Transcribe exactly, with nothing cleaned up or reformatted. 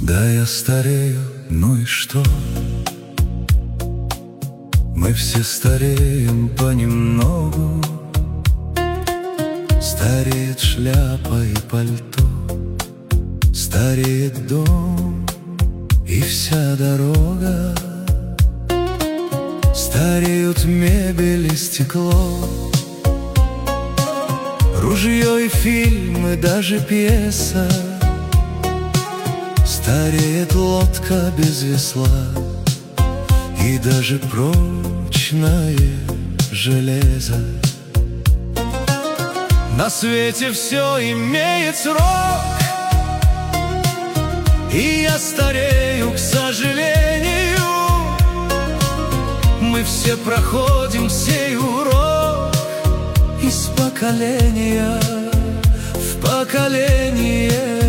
Да, я старею, ну и что? Мы все стареем понемногу. Стареет шляпа и пальто, стареет дом и вся дорога. Стареют мебель и стекло, ружье и фильмы, даже пьеса. Стареет лодка без весла и даже прочное железо. На свете все имеет срок, и я старею, к сожалению. Мы все проходим сей урок из поколения в поколение.